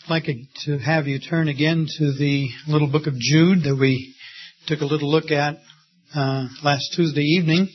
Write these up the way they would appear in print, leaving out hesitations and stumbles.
I'd like to have you turn again to the little book of Jude that we took a little look at last Tuesday evening.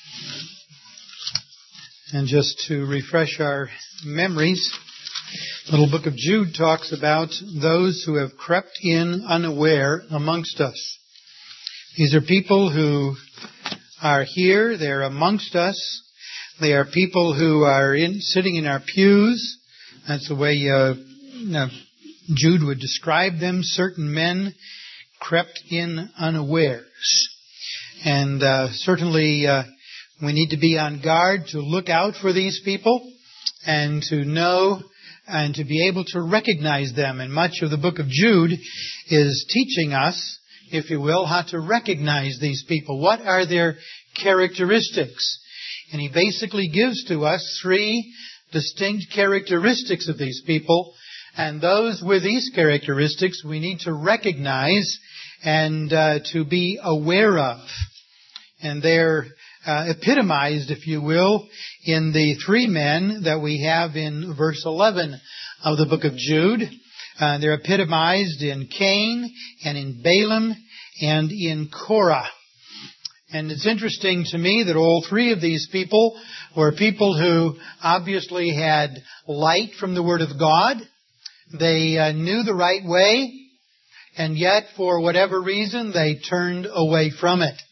And just to refresh our memories, the little book of Jude talks about those who have crept in unaware amongst us. These are people who are here, they're amongst us. They are people who are sitting in our pews. That's the way Jude would describe them. Certain men crept in unawares. And certainly we need to be on guard to look out for these people and to know and to be able to recognize them. And much of the book of Jude is teaching us, if you will, how to recognize these people. What are their characteristics? And he basically gives to us three distinct characteristics of these people. And those with these characteristics we need to recognize and to be aware of. And they're epitomized, if you will, in the three men that we have in verse 11 of the book of Jude. They're epitomized in Cain and in Balaam and in Korah. And it's interesting to me that all three of these people were people who obviously had light from the Word of God. They knew the right way, and yet for whatever reason they turned away from it.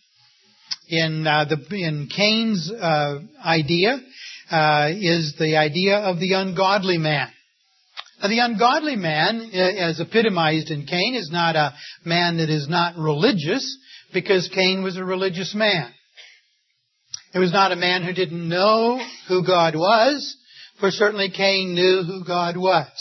In Cain's idea is the idea of the ungodly man. Now, the ungodly man, as epitomized in Cain, is not a man that is not religious, because Cain was a religious man. It was not a man who didn't know who God was, for certainly Cain knew who God was.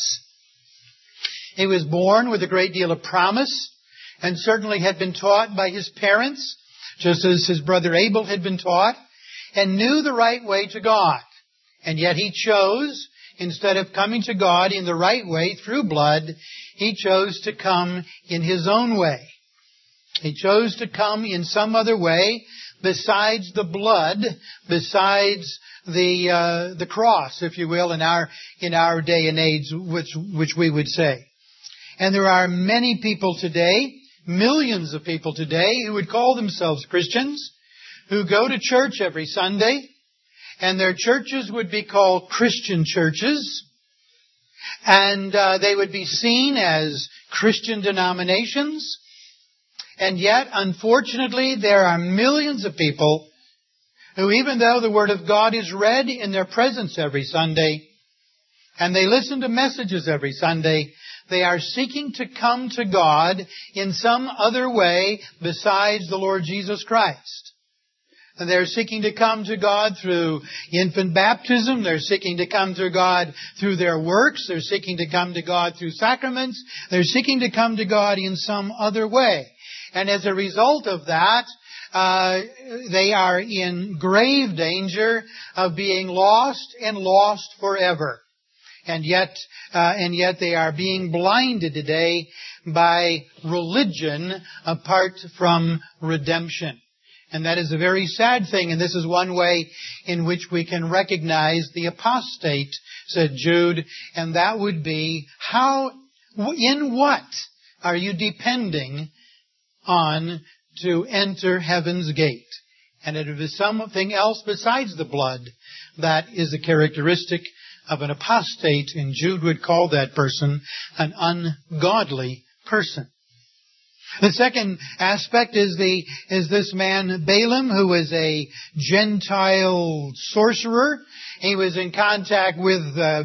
He was born with a great deal of promise, and certainly had been taught by his parents, just as his brother Abel had been taught, and knew the right way to God. And yet he chose, instead of coming to God in the right way through blood, he chose to come in his own way. He chose to come in some other way besides the blood, besides the cross, if you will, in our day and age, which we would say. And there are many people today, millions of people today, who would call themselves Christians, who go to church every Sunday, and their churches would be called Christian churches, and they would be seen as Christian denominations. And yet, unfortunately, there are millions of people who, even though the Word of God is read in their presence every Sunday, and they listen to messages every Sunday, they are seeking to come to God in some other way besides the Lord Jesus Christ. And they're seeking to come to God through infant baptism. They're seeking to come to God through their works. They're seeking to come to God through sacraments. They're seeking to come to God in some other way. And as a result of that, they are in grave danger of being lost and lost forever. And yet they are being blinded today by religion apart from redemption. And that is a very sad thing. And this is one way in which we can recognize the apostate, said Jude. And that would be, in what are you depending on to enter heaven's gate? And it is something else besides the blood that is a characteristic of an apostate, and Jude would call that person an ungodly person. The second aspect is this man Balaam, who was a Gentile sorcerer. He was in contact with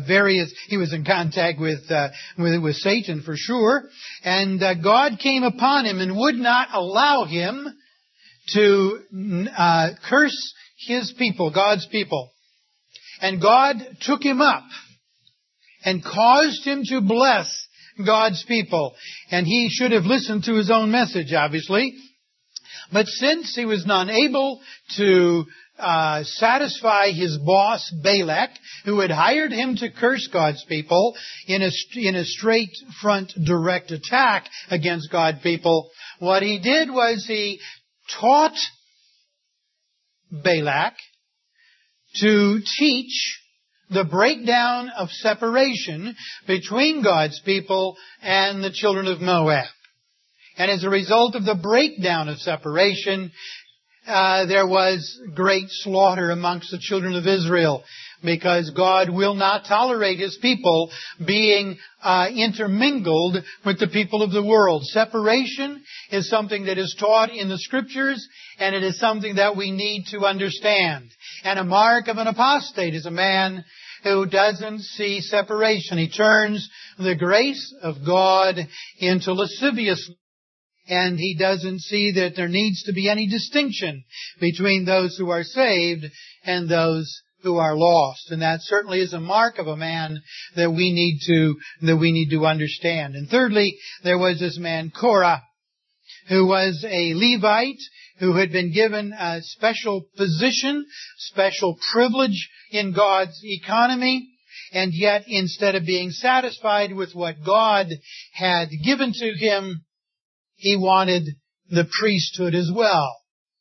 with Satan for sure. And God came upon him and would not allow him to curse his people, God's people. And God took him up and caused him to bless God's people. And he should have listened to his own message, obviously. But since he was not able to satisfy his boss, Balak, who had hired him to curse God's people in a straight front direct attack against God's people, what he did was he taught Balak to teach the breakdown of separation between God's people and the children of Moab. And as a result of the breakdown of separation, there was great slaughter amongst the children of Israel, because God will not tolerate His people being intermingled with the people of the world. Separation is something that is taught in the Scriptures, and it is something that we need to understand. And a mark of an apostate is a man who doesn't see separation. He turns the grace of God into lasciviousness. And he doesn't see that there needs to be any distinction between those who are saved and those who are lost. And that certainly is a mark of a man that we need to understand. And thirdly, there was this man Korah, who was a Levite, who had been given a special position, special privilege in God's economy. And yet, instead of being satisfied with what God had given to him, he wanted the priesthood as well.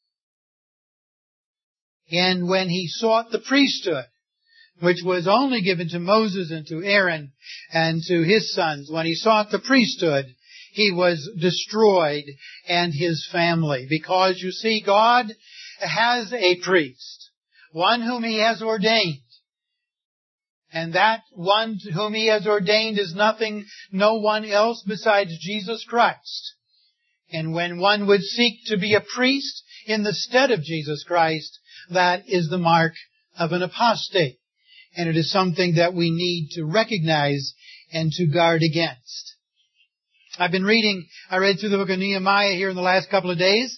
And when he sought the priesthood, which was only given to Moses and to Aaron and to his sons, when he sought the priesthood, he was destroyed and his family. Because, you see, God has a priest, one whom He has ordained. And that one whom He has ordained is no one else besides Jesus Christ. And when one would seek to be a priest in the stead of Jesus Christ, that is the mark of an apostate. And it is something that we need to recognize and to guard against. I read through the book of Nehemiah here in the last couple of days.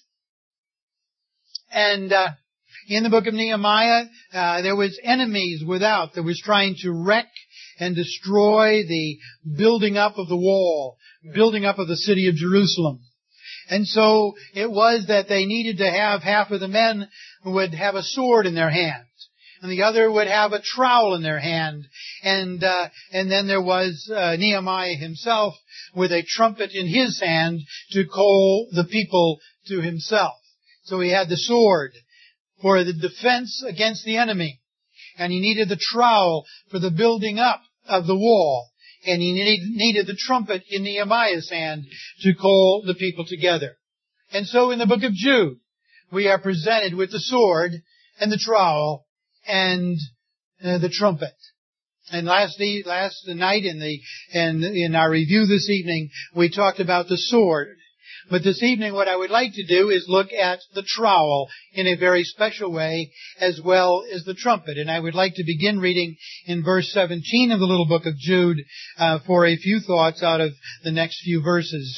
And in the book of Nehemiah, there was enemies without that was trying to wreck and destroy the building up of the wall, building up of the city of Jerusalem. And so it was that they needed to have half of the men would have a sword in their hand, and the other would have a trowel in their hand. And then there was Nehemiah himself with a trumpet in his hand to call the people to himself. So he had the sword for the defense against the enemy, and he needed the trowel for the building up of the wall. And he needed the trumpet in Nehemiah's hand to call the people together. And so in the book of Jude, we are presented with the sword and the trowel and the trumpet. And last night in our review this evening, we talked about the sword. But this evening what I would like to do is look at the trowel in a very special way, as well as the trumpet. And I would like to begin reading in verse 17 of the little book of Jude for a few thoughts out of the next few verses.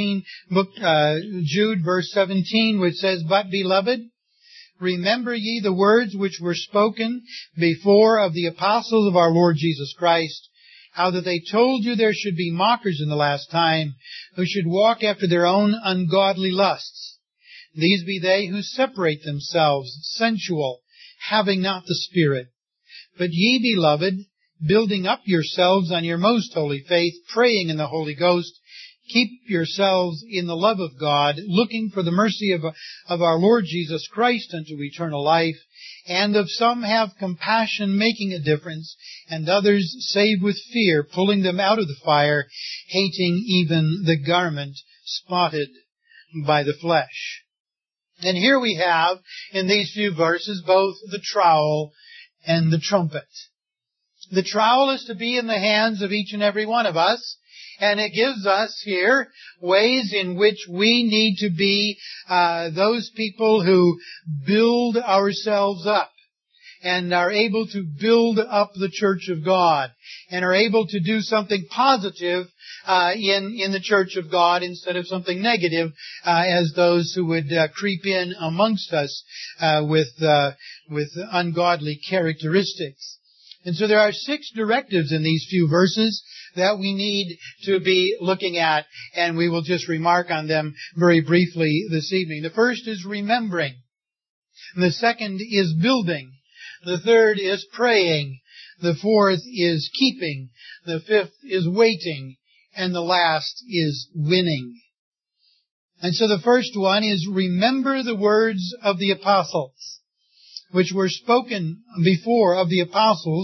Jude verse 17, which says, "But beloved, remember ye the words which were spoken before of the apostles of our Lord Jesus Christ, how that they told you there should be mockers in the last time, who should walk after their own ungodly lusts. These be they who separate themselves, sensual, having not the Spirit. But ye, beloved, building up yourselves on your most holy faith, praying in the Holy Ghost, keep yourselves in the love of God, looking for the mercy of our Lord Jesus Christ unto eternal life. And of some have compassion, making a difference, and others save with fear, pulling them out of the fire, hating even the garment spotted by the flesh." And here we have, in these few verses, both the trowel and the trumpet. The trowel is to be in the hands of each and every one of us, and it gives us here ways in which we need to be those people who build ourselves up and are able to build up the church of God and are able to do something positive in the church of God instead of something negative as those who would creep in amongst us with ungodly characteristics. And so there are 6 directives in these few verses that we need to be looking at, and we will just remark on them very briefly this evening. The first is remembering. The second is building. The third is praying. The fourth is keeping. The fifth is waiting. And the last is winning. And so the first one is remember the words of the apostles, which were spoken before of the apostles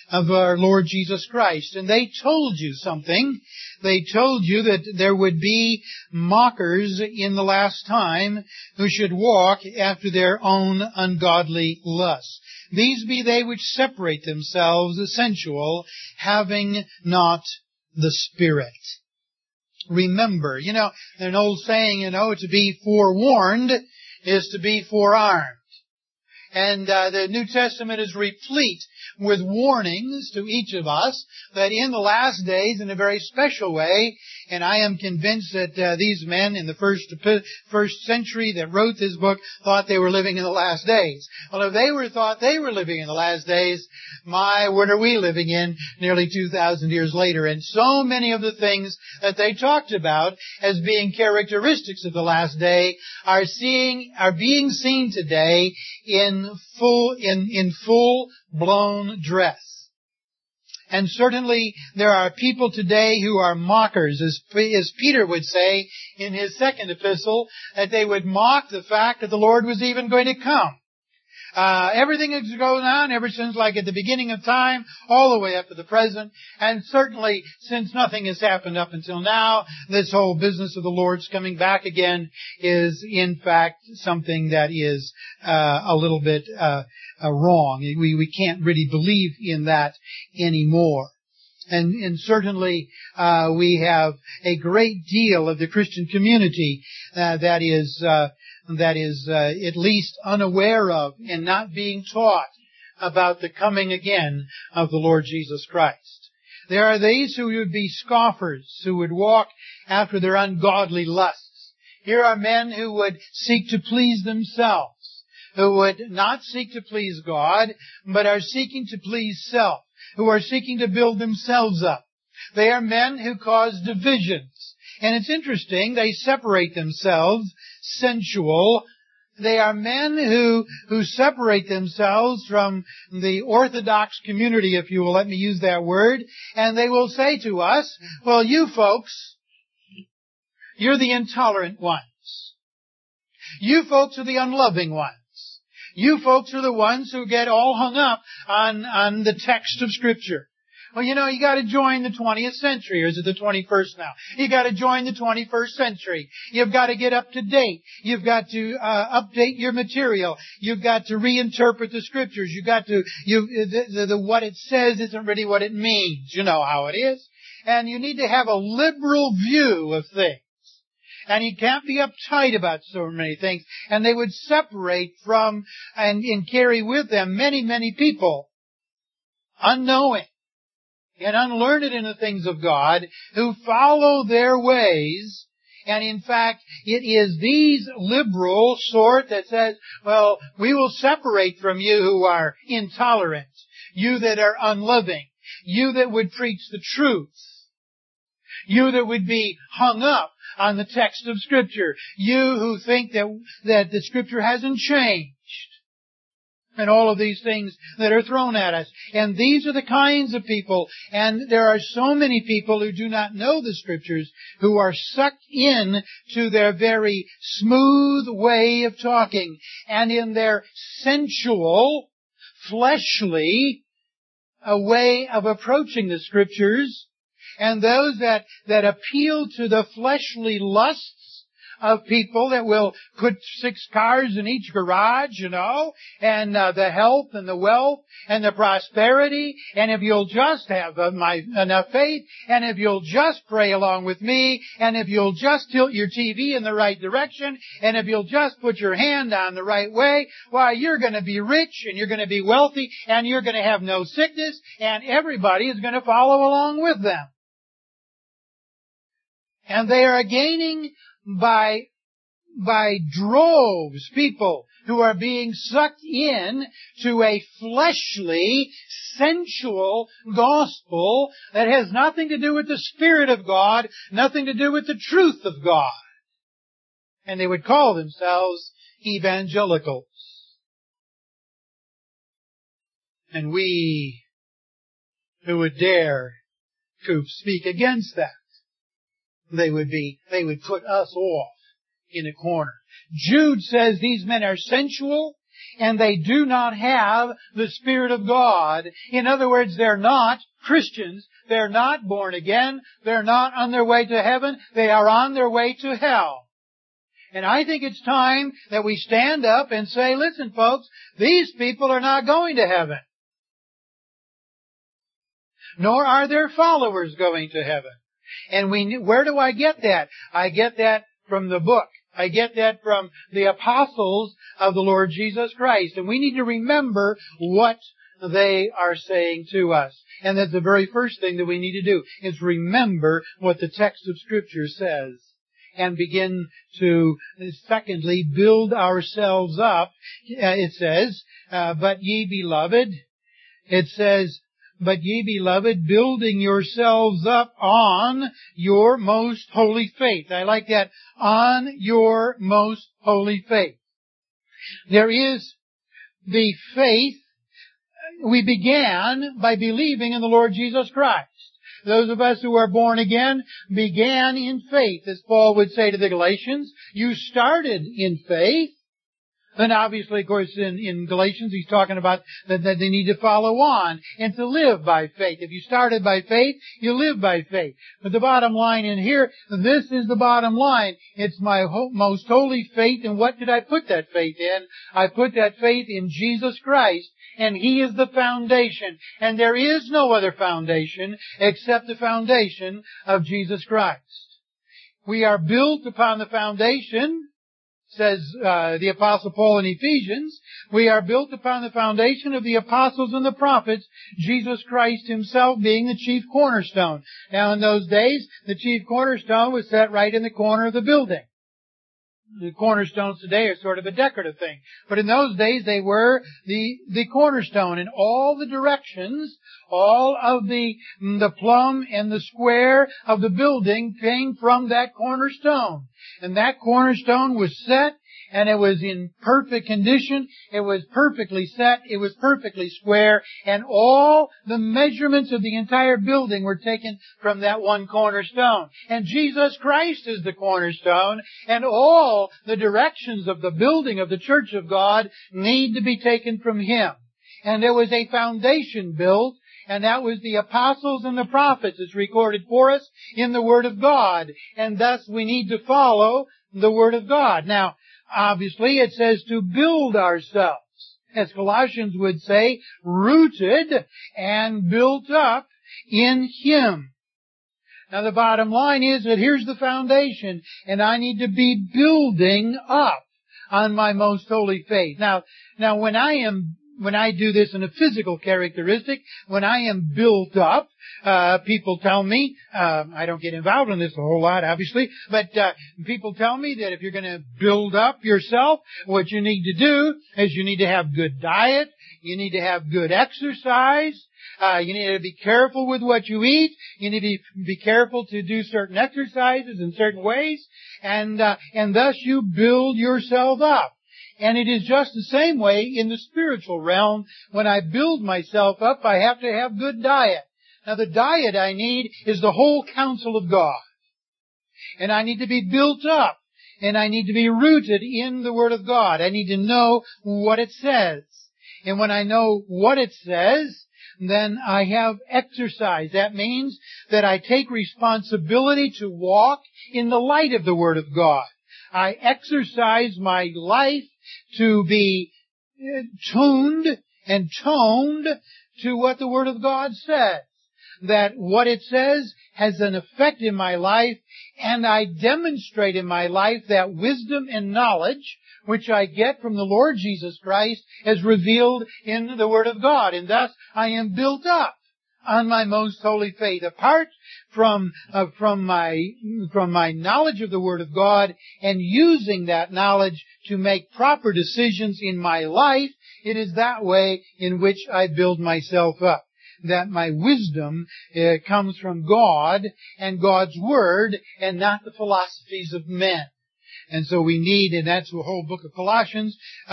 of our Lord Jesus Christ. And they told you something. They told you that there would be mockers in the last time who should walk after their own ungodly lusts. These be they which separate themselves, the sensual, having not the Spirit. Remember, there's an old saying, to be forewarned is to be forearmed. And the New Testament is replete with warnings to each of us that in the last days, in a very special way, and I am convinced that these men in the first century that wrote this book thought they were living in the last days. Well, if they thought they were living in the last days, what are we living in nearly 2,000 years later? And so many of the things that they talked about as being characteristics of the last day are being seen today in full-blown dress. And certainly there are people today who are mockers, as Peter would say in his second epistle, that they would mock the fact that the Lord was even going to come. Everything that's going on ever since like at the beginning of time, all the way up to the present, and certainly since nothing has happened up until now, this whole business of the Lord's coming back again is in fact something that is a little bit wrong. We can't really believe in that anymore. And certainly we have a great deal of the Christian community that is at least unaware of and not being taught about the coming again of the Lord Jesus Christ. There are these who would be scoffers, who would walk after their ungodly lusts. Here are men who would seek to please themselves, who would not seek to please God, but are seeking to please self, who are seeking to build themselves up. They are men who cause divisions. And it's interesting, they separate themselves, sensual. They are men who separate themselves from the orthodox community, if you will let me use that word, and they will say to us, well, you folks, you're the intolerant ones. You folks are the unloving ones. You folks are the ones who get all hung up on the text of Scripture. Well, you got to join the 20th century, or is it the 21st now? You got to join the 21st century. You've got to get up to date. You've got to update your material. You've got to reinterpret the Scriptures. You've got to what it says isn't really what it means. You know how it is. And you need to have a liberal view of things. And you can't be uptight about so many things. And they would separate from and carry with them many, many people, unknowing and unlearned in the things of God, who follow their ways. And in fact, it is these liberal sort that says, well, we will separate from you who are intolerant, you that are unloving, you that would preach the truth, you that would be hung up on the text of Scripture, you who think that the Scripture hasn't changed, and all of these things that are thrown at us. And these are the kinds of people, and there are so many people who do not know the Scriptures, who are sucked in to their very smooth way of talking, and in their sensual, fleshly way of approaching the Scriptures. And those that appeal to the fleshly lusts of people that will put 6 cars in each garage, and the health and the wealth and the prosperity, and if you'll just have enough faith, and if you'll just pray along with me, and if you'll just tilt your TV in the right direction, and if you'll just put your hand on the right way, why, you're going to be rich, and you're going to be wealthy, and you're going to have no sickness, and everybody is going to follow along with them. And they are gaining by droves people who are being sucked in to a fleshly, sensual gospel that has nothing to do with the Spirit of God, nothing to do with the truth of God. And they would call themselves evangelicals. And we who would dare to speak against that, they would put us off in a corner. Jude says these men are sensual, and they do not have the Spirit of God. In other words, they're not Christians. They're not born again. They're not on their way to heaven. They are on their way to hell. And I think it's time that we stand up and say, listen, folks, these people are not going to heaven. Nor are their followers going to heaven. And where do I get that? I get that from the book. I get that from the apostles of the Lord Jesus Christ. And we need to remember what they are saying to us. And that's the very first thing that we need to do, is remember what the text of Scripture says. And begin to, secondly, build ourselves up. It says, but ye beloved, building yourselves up on your most holy faith. I like that, on your most holy faith. There is the faith. We began by believing in the Lord Jesus Christ. Those of us who are born again began in faith. As Paul would say to the Galatians, you started in faith. And obviously, of course, in Galatians, he's talking about that they need to follow on and to live by faith. If you started by faith, you live by faith. But the bottom line in here, this is the bottom line. It's my most holy faith. And what did I put that faith in? I put that faith in Jesus Christ. And He is the foundation. And there is no other foundation except the foundation of Jesus Christ. We are built upon the foundation, says the Apostle Paul in Ephesians. We are built upon the foundation of the apostles and the prophets, Jesus Christ Himself being the chief cornerstone. Now in those days, the chief cornerstone was set right in the corner of the building. The cornerstones today are sort of a decorative thing. But in those days, they were the cornerstone. In all the directions, all of the plumb and the square of the building came from that cornerstone. And that cornerstone was set, and it was in perfect condition. It was perfectly set. It was perfectly square. And all the measurements of the entire building were taken from that one cornerstone. And Jesus Christ is the cornerstone. And all the directions of the building of the church of God need to be taken from Him. And there was a foundation built. And that was the apostles and the prophets. It's recorded for us in the Word of God. And thus we need to follow the Word of God. Now, obviously, it says to build ourselves. As Colossians would say, rooted and built up in Him. Now, the bottom line is that here's the foundation, and I need to be building up on my most holy faith. Now, when I do this in a physical characteristic, when I am built up, people tell me, I don't get involved in this a whole lot, obviously, but people tell me that if you're going to build up yourself, what you need to do is you need to have good diet, you need to have good exercise, you need to be careful with what you eat, you need to be careful to do certain exercises in certain ways, and thus you build yourself up. And it is just the same way in the spiritual realm. When I build myself up, I have to have good diet. Now, the diet I need is the whole counsel of God. And I need to be built up. And I need to be rooted in the Word of God. I need to know what it says. And when I know what it says, then I have exercise. That means that I take responsibility to walk in the light of the Word of God. I exercise my life to be tuned and toned to what the Word of God says. That what it says has an effect in my life, and I demonstrate in my life that wisdom and knowledge which I get from the Lord Jesus Christ as revealed in the Word of God. And thus I am built up on my most holy faith. Apart from my knowledge of the Word of God and using that knowledge to make proper decisions in my life, it is that way in which I build myself up. That my wisdom comes from God and God's Word and not the philosophies of men. And so we need, and that's the whole book of Colossians,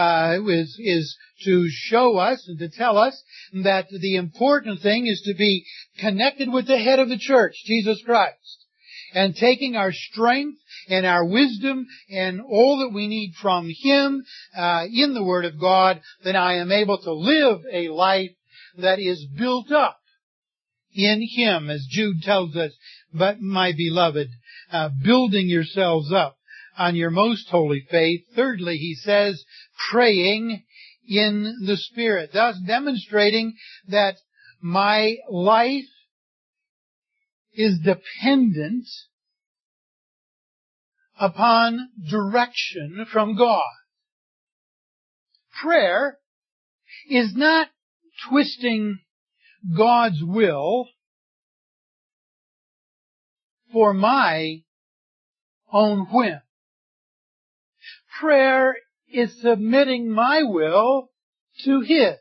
is to show us and to tell us that the important thing is to be connected with the head of the church, Jesus Christ. and taking our strength and our wisdom and all that we need from Him in the Word of God, then I am able to live a life that is built up in Him, as Jude tells us, but my beloved, building yourselves up on your most holy faith. Thirdly, he says, praying in the Spirit, thus demonstrating that my life is dependent upon direction from God. Prayer is not twisting God's will for my own whim. Prayer is submitting my will to His.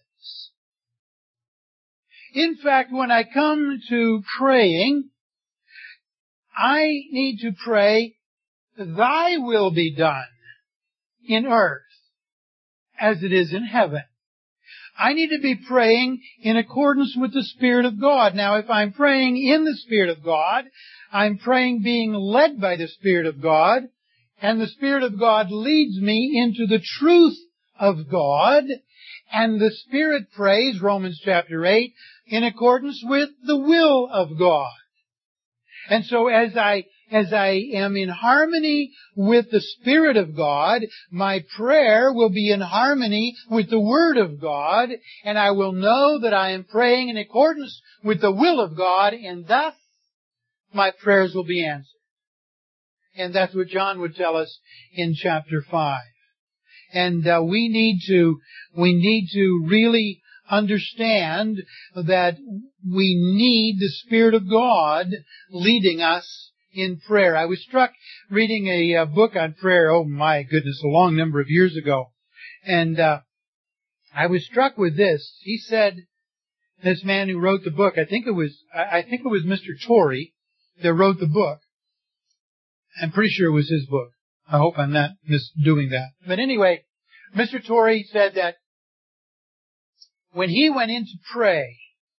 In fact, when I come to praying, I need to pray, Thy will be done in earth as it is in heaven. I need to be praying in accordance with the Spirit of God. Now, if I'm praying in the Spirit of God, I'm praying being led by the Spirit of God, and the Spirit of God leads me into the truth of God, and the Spirit prays, Romans chapter 8, in accordance with the will of God. And so as I am in harmony with the Spirit of God, my prayer will be in harmony with the Word of God, and I will know that I am praying in accordance with the will of God, and thus my prayers will be answered. And that's what John would tell us in chapter 5. And we need to really understand that we need the Spirit of God leading us in prayer. I was struck reading a book on prayer, oh my goodness, a long number of years ago. And I was struck with this. He said, this man who wrote the book, I think it was Mr. Torrey that wrote the book. I'm pretty sure it was his book. I hope I'm not misdoing that. But anyway, Mr. Torrey said that when he went in to pray,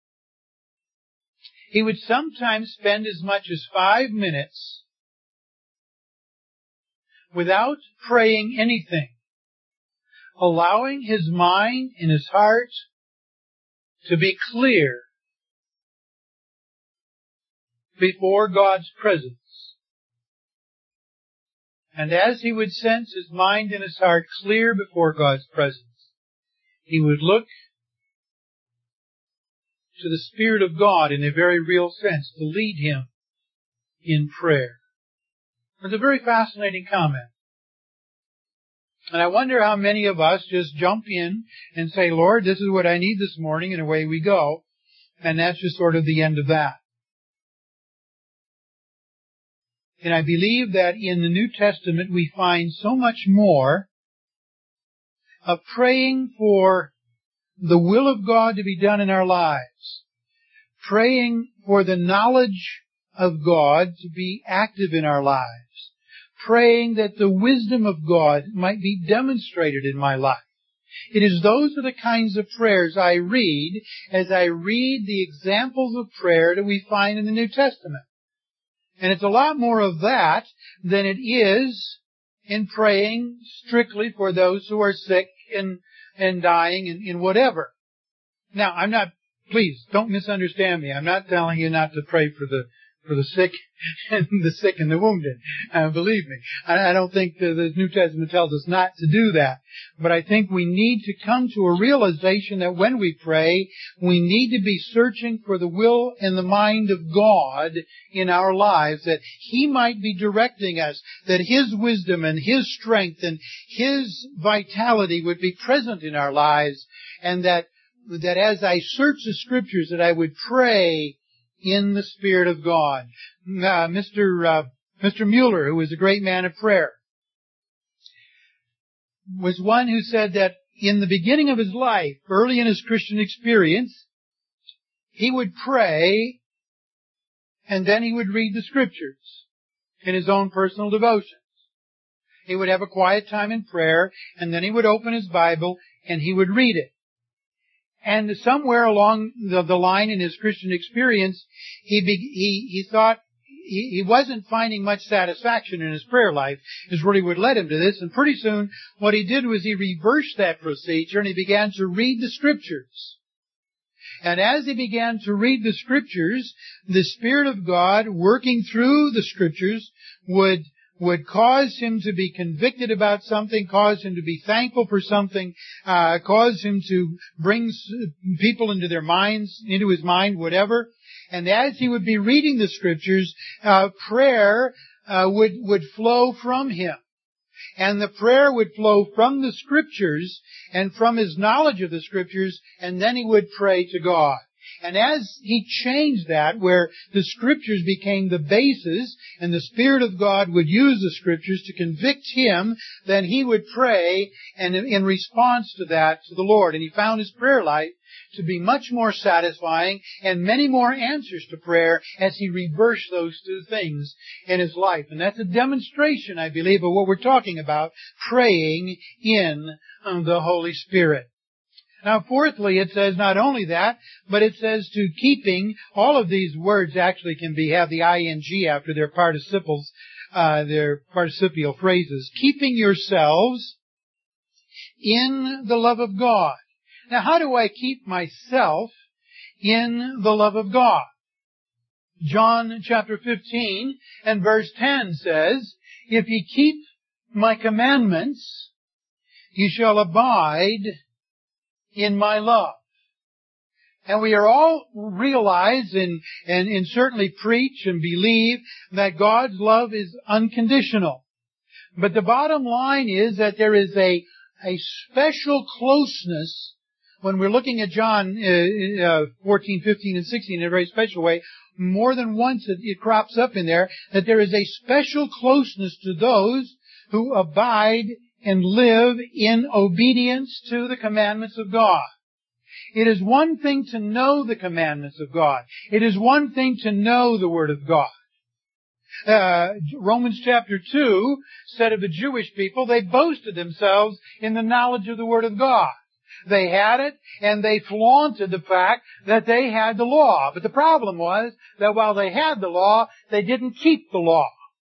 he would sometimes spend as much as 5 minutes without praying anything, allowing his mind and his heart to be clear before God's presence. And as he would sense his mind and his heart clear before God's presence, he would look to the Spirit of God in a very real sense to lead him in prayer. It's a very fascinating comment. And I wonder how many of us just jump in and say, Lord, this is what I need this morning, and away we go. And that's just sort of the end of that. And I believe that in the New Testament we find so much more of praying for the will of God to be done in our lives, praying for the knowledge of God to be active in our lives, praying that the wisdom of God might be demonstrated in my life. Those are the kinds of prayers I read as I read the examples of prayer that we find in the New Testament. And it's a lot more of that than it is in praying strictly for those who are sick and dying and whatever. Now, please don't misunderstand me. I'm not telling you not to pray for the sick and the wounded. Believe me, I don't think the New Testament tells us not to do that. But I think we need to come to a realization that when we pray, we need to be searching for the will and the mind of God in our lives, that He might be directing us, that His wisdom and His strength and His vitality would be present in our lives, and that as I search the Scriptures, that I would pray in the Spirit of God. Mr. Mueller, who was a great man of prayer, was one who said that in the beginning of his life, early in his Christian experience, he would pray and then he would read the Scriptures in his own personal devotions. He would have a quiet time in prayer and then he would open his Bible and he would read it. And somewhere along the line in his Christian experience, he thought he wasn't finding much satisfaction in his prayer life, is really what led him to this. And pretty soon, what he did was he reversed that procedure and he began to read the Scriptures. And as he began to read the Scriptures, the Spirit of God, working through the Scriptures, would cause him to be convicted about something, cause him to be thankful for something, cause him to bring people into their minds, into his mind, whatever. And as he would be reading the Scriptures, prayer would flow from him. And the prayer would flow from the Scriptures and from his knowledge of the Scriptures, and then he would pray to God. And as he changed that, where the Scriptures became the basis, and the Spirit of God would use the Scriptures to convict him, then he would pray, and in response to that, to the Lord. And he found his prayer life to be much more satisfying, and many more answers to prayer as he reversed those two things in his life. And that's a demonstration, I believe, of what we're talking about, praying in the Holy Spirit. Now, fourthly, it says not only that, but it says to keeping. All of these words actually can have the ing after their participles, their participial phrases. Keeping yourselves in the love of God. Now, how do I keep myself in the love of God? John chapter 15 and verse 10 says, "If ye keep my commandments, ye shall abide in my love." And we are all realize and certainly preach and believe that God's love is unconditional. But the bottom line is that there is a special closeness when we're looking at John 14, 15, and 16 in a very special way. More than once it crops up in there that there is a special closeness to those who abide and live in obedience to the commandments of God. It is one thing to know the commandments of God. It is one thing to know the Word of God. Romans chapter 2 said of the Jewish people, they boasted themselves in the knowledge of the Word of God. They had it, and they flaunted the fact that they had the law. But the problem was that while they had the law, they didn't keep the law.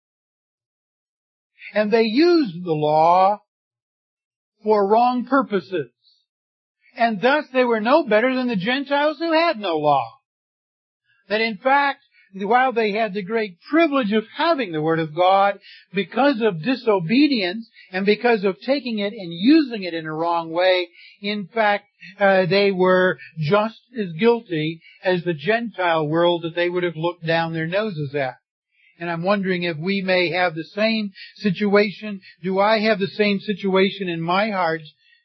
And they used the law for wrong purposes. And thus they were no better than the Gentiles who had no law. That in fact, while they had the great privilege of having the Word of God, because of disobedience and because of taking it and using it in a wrong way, in fact, they were just as guilty as the Gentile world that they would have looked down their noses at. And I'm wondering if we may have the same situation. Do I have the same situation in my heart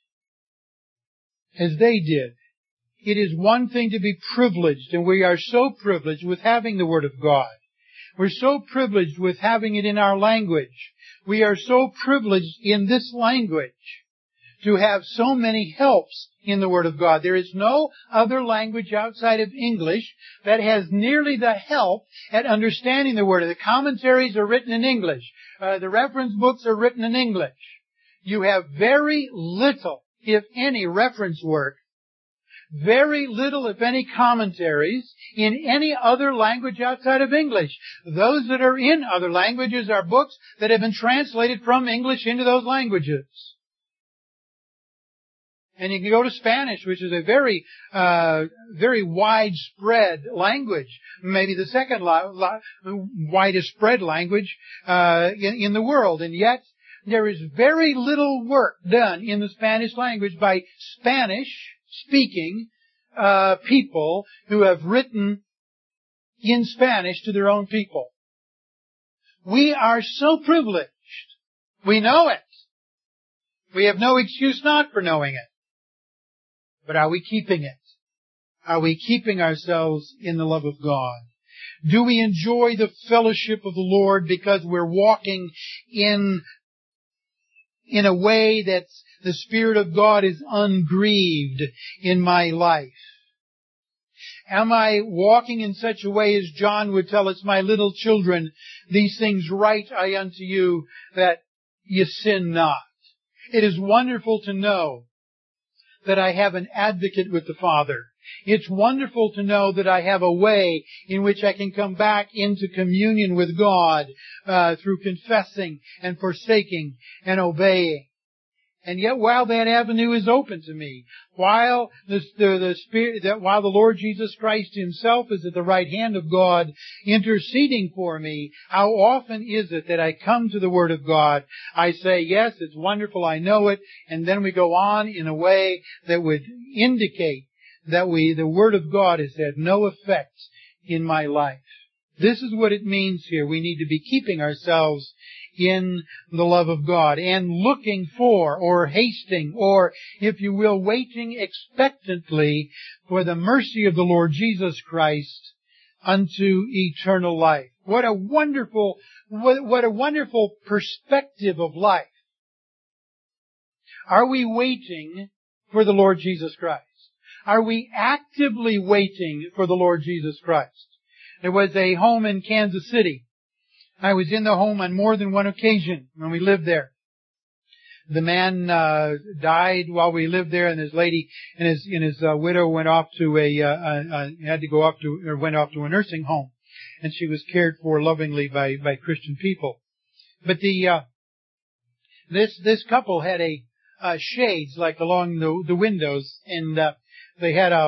as they did? It is one thing to be privileged, and we are so privileged with having the Word of God. We're so privileged with having it in our language. We are so privileged in this language to have so many helps in the Word of God. There is no other language outside of English that has nearly the help at understanding the Word. The commentaries are written in English. The reference books are written in English. You have very little, if any, reference work, very little, if any, commentaries in any other language outside of English. Those that are in other languages are books that have been translated from English into those languages. And you can go to Spanish, which is a very, very widespread language. Maybe the second widest spread language in the world. And yet, there is very little work done in the Spanish language by Spanish-speaking people who have written in Spanish to their own people. We are so privileged. We know it. We have no excuse not for knowing it. But are we keeping it? Are we keeping ourselves in the love of God? Do we enjoy the fellowship of the Lord because we're walking in a way that the Spirit of God is ungrieved in my life? Am I walking in such a way as John would tell us, my little children, these things write I unto you that ye sin not? It is wonderful to know that I have an advocate with the Father. It's wonderful to know that I have a way in which I can come back into communion with God through confessing and forsaking and obeying. And yet, while that avenue is open to me, while while the Lord Jesus Christ Himself is at the right hand of God interceding for me, how often is it that I come to the Word of God, I say, yes, it's wonderful, I know it, and then we go on in a way that would indicate that the Word of God has had no effect in my life. This is what it means here. We need to be keeping ourselves in the love of God and looking for, or hasting, or, if you will, waiting expectantly for the mercy of the Lord Jesus Christ unto eternal life. What a wonderful perspective of life. Are we waiting for the Lord Jesus Christ? Are we actively waiting for the Lord Jesus Christ? There was a home in Kansas City. I was in the home on more than one occasion when we lived there. The man died while we lived there, and his lady and his widow went off to went off to a nursing home, and she was cared for lovingly by Christian people. But this couple had shades like along the windows, and they had a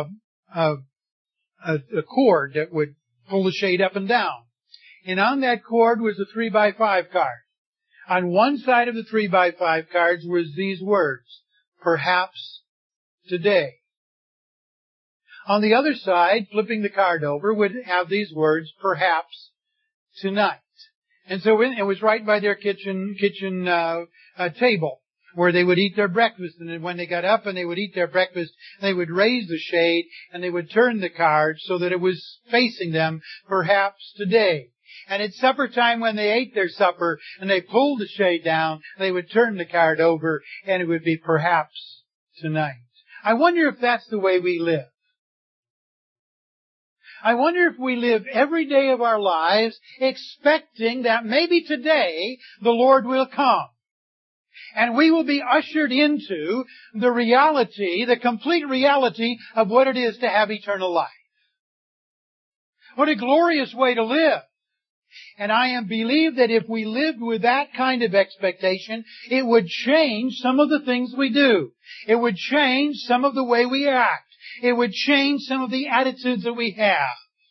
cord that would pull the shade up and down. And on that cord was a 3x5 card. On one side of the 3x5 cards was these words, perhaps today. On the other side, flipping the card over, would have these words, perhaps tonight. And so it was right by their kitchen table, where they would eat their breakfast. And then when they got up and they would eat their breakfast, they would raise the shade and they would turn the card so that it was facing them, perhaps today. And at supper time, when they ate their supper and they pulled the shade down, they would turn the card over and it would be perhaps tonight. I wonder if that's the way we live. I wonder if we live every day of our lives expecting that maybe today the Lord will come. And we will be ushered into the reality, the complete reality of what it is to have eternal life. What a glorious way to live. And I believe that if we lived with that kind of expectation, it would change some of the things we do. It would change some of the way we act. It would change some of the attitudes that we have.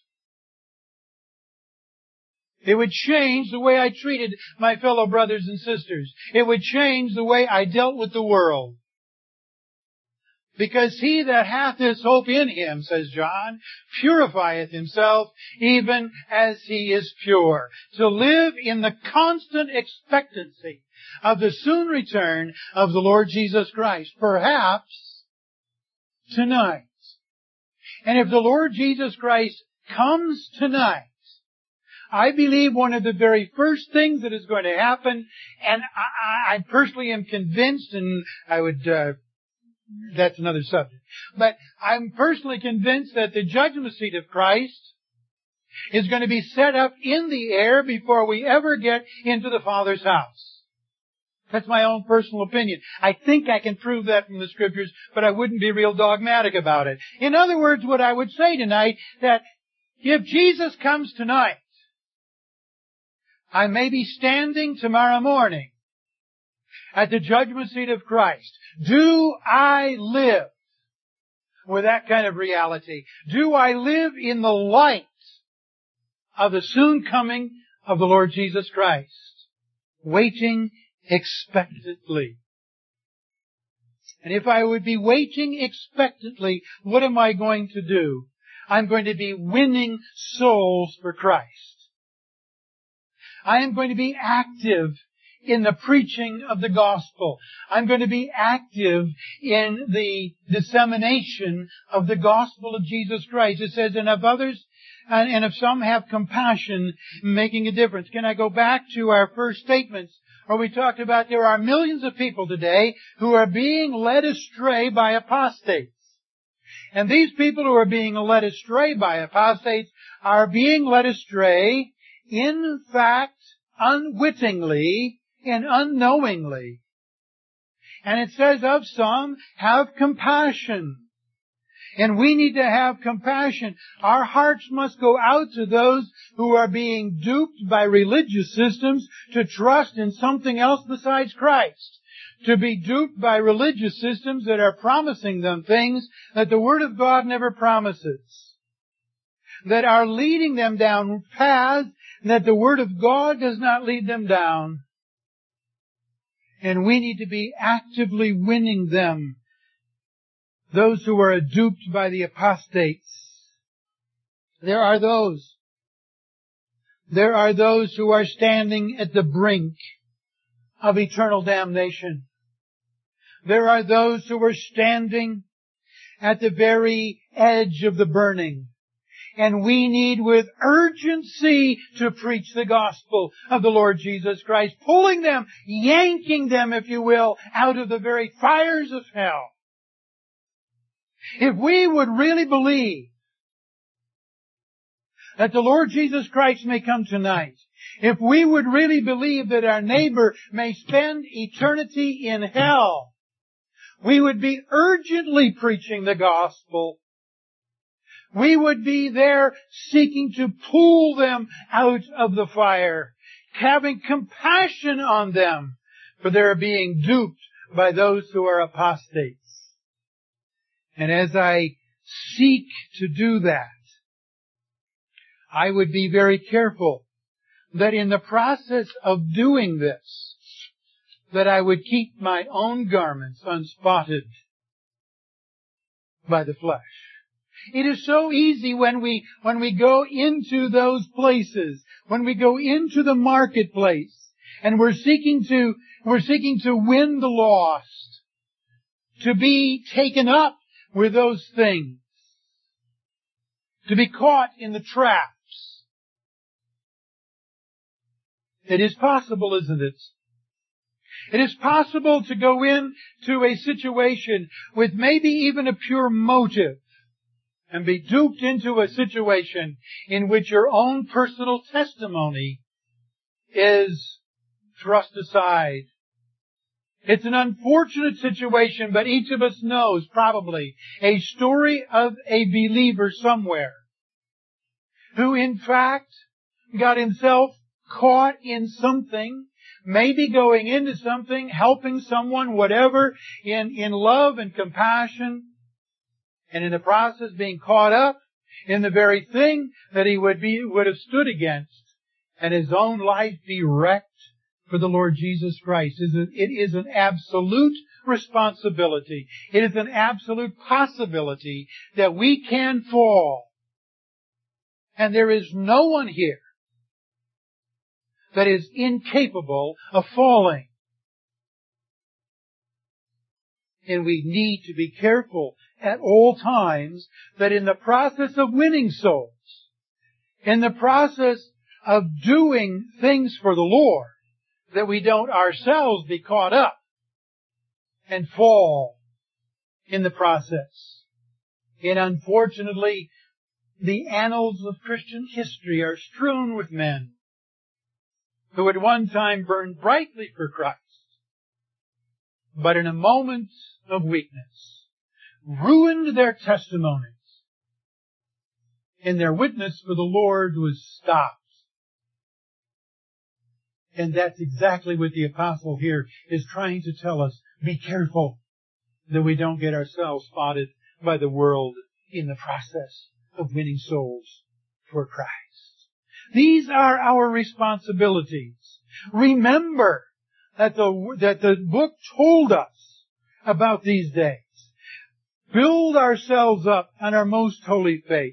It would change the way I treated my fellow brothers and sisters. It would change the way I dealt with the world. Because he that hath this hope in him, says John, purifieth himself even as he is pure. To live in the constant expectancy of the soon return of the Lord Jesus Christ. Perhaps tonight. And if the Lord Jesus Christ comes tonight, I believe one of the very first things that is going to happen, and I personally am convinced, and that's another subject, but I'm personally convinced that the judgment seat of Christ is going to be set up in the air before we ever get into the Father's house. That's my own personal opinion. I think I can prove that from the Scriptures, but I wouldn't be real dogmatic about it. In other words, what I would say tonight, that if Jesus comes tonight, I may be standing tomorrow morning at the judgment seat of Christ. Do I live with that kind of reality? Do I live in the light of the soon coming of the Lord Jesus Christ? Waiting expectantly. And if I would be waiting expectantly, what am I going to do? I'm going to be winning souls for Christ. I am going to be active in the preaching of the gospel. I'm going to be active in the dissemination of the gospel of Jesus Christ. It says, and of others, and if some have compassion, making a difference. Can I go back to our first statements where we talked about there are millions of people today who are being led astray by apostates. And these people who are being led astray by apostates are being led astray, in fact, unwittingly and unknowingly. And it says of some, have compassion. And we need to have compassion. Our hearts must go out to those who are being duped by religious systems to trust in something else besides Christ. To be duped by religious systems that are promising them things that the Word of God never promises. That are leading them down paths that the Word of God does not lead them down. And we need to be actively winning them. Those who are duped by the apostates. There are those who are standing at the brink of eternal damnation. There are those who are standing at the very edge of the burning. And we need with urgency to preach the gospel of the Lord Jesus Christ, pulling them, yanking them, if you will, out of the very fires of hell. If we would really believe that the Lord Jesus Christ may come tonight, if we would really believe that our neighbor may spend eternity in hell, we would be urgently preaching the gospel. We would be there seeking to pull them out of the fire, having compassion on them, for they are being duped by those who are apostates. And as I seek to do that, I would be very careful that in the process of doing this, that I would keep my own garments unspotted by the flesh. It is so easy when we go into those places, when we go into the marketplace, and we're seeking to win the lost, to be taken up with those things, to be caught in the traps. It is possible, isn't it? It is possible to go into a situation with maybe even a pure motive and be duped into a situation in which your own personal testimony is thrust aside. It's an unfortunate situation, but each of us knows probably a story of a believer somewhere who in fact got himself caught in something, maybe going into something, helping someone, whatever, in love and compassion, and in the process being caught up in the very thing that he would have stood against, and his own life be wrecked for the Lord Jesus Christ. It is an absolute responsibility. It is an absolute possibility that we can fall. And there is no one here that is incapable of falling. And we need to be careful at all times that in the process of winning souls, in the process of doing things for the Lord, that we don't ourselves be caught up and fall in the process. And unfortunately, the annals of Christian history are strewn with men who at one time burned brightly for Christ, but in a moment of weakness ruined their testimonies, and their witness for the Lord was stopped. And that's exactly what the apostle here is trying to tell us. Be careful that we don't get ourselves spotted by the world in the process of winning souls for Christ. These are our responsibilities. Remember that the book told us about these days. Build ourselves up on our most holy faith.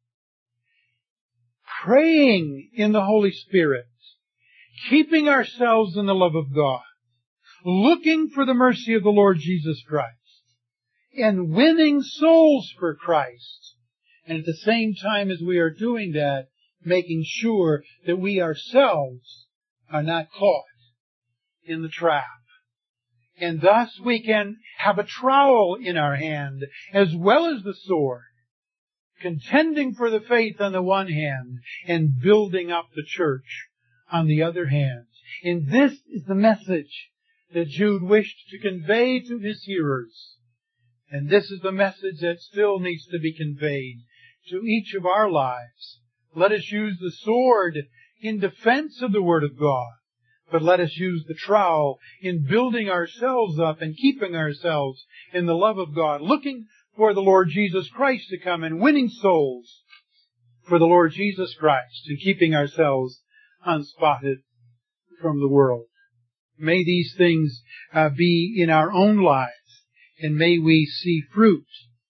Praying in the Holy Spirit. Keeping ourselves in the love of God. Looking for the mercy of the Lord Jesus Christ. And winning souls for Christ. And at the same time as we are doing that, making sure that we ourselves are not caught in the trap. And thus we can have a trowel in our hand as well as the sword, contending for the faith on the one hand and building up the church on the other hand. And this is the message that Jude wished to convey to his hearers. And this is the message that still needs to be conveyed to each of our lives. Let us use the sword in defense of the Word of God, but let us use the trowel in building ourselves up and keeping ourselves in the love of God, looking for the Lord Jesus Christ to come and winning souls for the Lord Jesus Christ and keeping ourselves unspotted from the world. May these things be in our own lives, and may we see fruit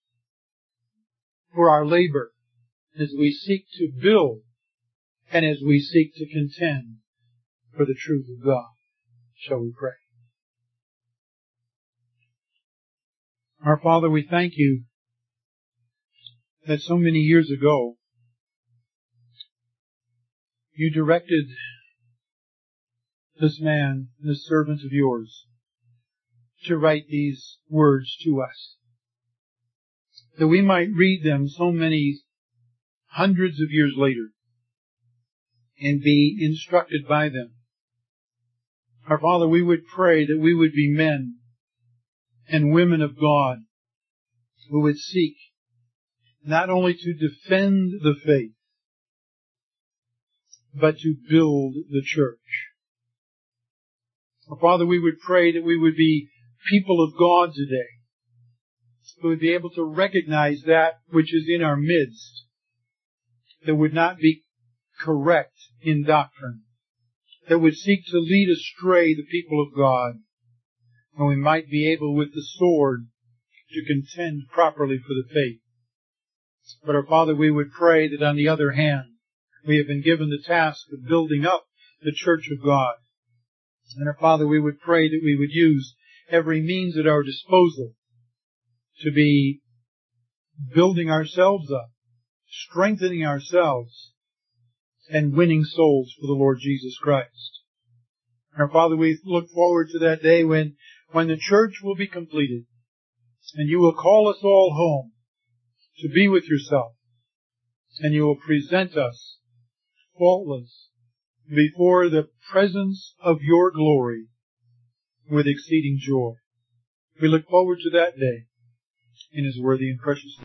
for our labor as we seek to build and as we seek to contend for the truth of God. Shall we pray? Our Father, we thank you that so many years ago you directed this man, this servant of yours, to write these words to us, that we might read them so many hundreds of years later and be instructed by them. Our Father, we would pray that we would be men and women of God who would seek not only to defend the faith, but to build the church. Our Father, we would pray that we would be people of God today, who would be able to recognize that which is in our midst, that would not be correct in doctrine, that would seek to lead astray the people of God, and we might be able with the sword to contend properly for the faith. But our Father, we would pray that on the other hand, we have been given the task of building up the church of God. And our Father, we would pray that we would use every means at our disposal to be building ourselves up, strengthening ourselves, and winning souls for the Lord Jesus Christ. And our Father, we look forward to that day when the church will be completed, and you will call us all home to be with yourself, and you will present us faultless before the presence of your glory with exceeding joy. We look forward to that day in His worthy and precious name.